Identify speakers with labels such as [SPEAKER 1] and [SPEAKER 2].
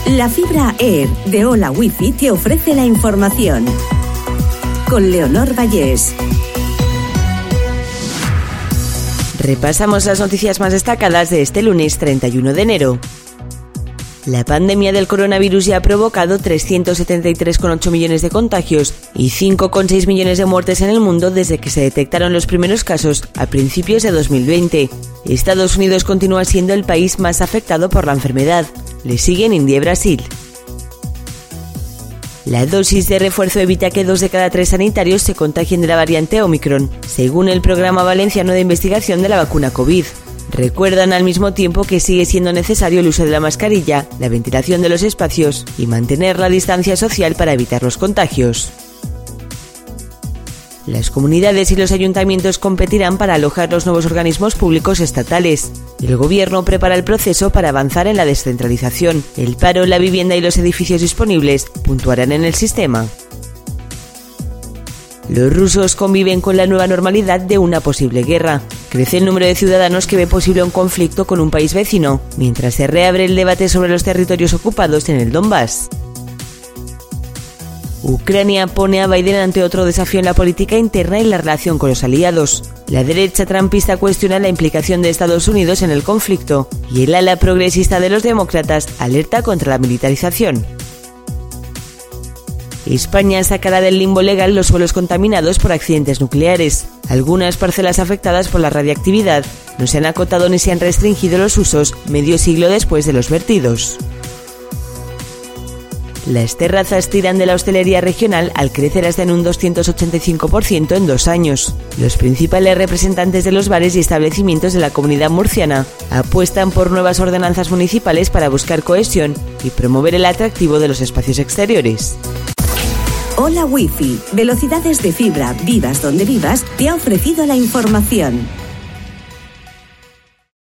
[SPEAKER 1] La fibra Air de Hola Wifi te ofrece la información. Con Leonor Vallés.
[SPEAKER 2] Repasamos las noticias más destacadas de este lunes 31 de enero. La pandemia del coronavirus ya ha provocado 373,8 millones de contagios y 5,6 millones de muertes en el mundo desde que se detectaron los primeros casos a principios de 2020. Estados Unidos continúa siendo el país más afectado por la enfermedad. Le siguen India y Brasil. La dosis de refuerzo evita que 2 de cada 3 sanitarios se contagien de la variante Omicron, según el Programa Valenciano de Investigación de la Vacuna COVID. Recuerdan al mismo tiempo que sigue siendo necesario el uso de la mascarilla, la ventilación de los espacios y mantener la distancia social para evitar los contagios. Las comunidades y los ayuntamientos competirán para alojar los nuevos organismos públicos estatales. El Gobierno prepara el proceso para avanzar en la descentralización. El paro, la vivienda y los edificios disponibles puntuarán en el sistema. Los rusos conviven con la nueva normalidad de una posible guerra. Crece el número de ciudadanos que ve posible un conflicto con un país vecino, mientras se reabre el debate sobre los territorios ocupados en el Donbass. Ucrania pone a Biden ante otro desafío en la política interna y la relación con los aliados. La derecha trumpista cuestiona la implicación de Estados Unidos en el conflicto y el ala progresista de los demócratas alerta contra la militarización. España sacará del limbo legal los suelos contaminados por accidentes nucleares. Algunas parcelas afectadas por la radiactividad no se han acotado ni se han restringido los usos medio siglo después de los vertidos. Las terrazas tiran de la hostelería regional al crecer hasta en un 285% en 2 años. Los principales representantes de los bares y establecimientos de la Comunidad Murciana apuestan por nuevas ordenanzas municipales para buscar cohesión y promover el atractivo de los espacios exteriores.
[SPEAKER 1] Hola Wifi, velocidades de fibra, vivas donde vivas, te ha ofrecido la información.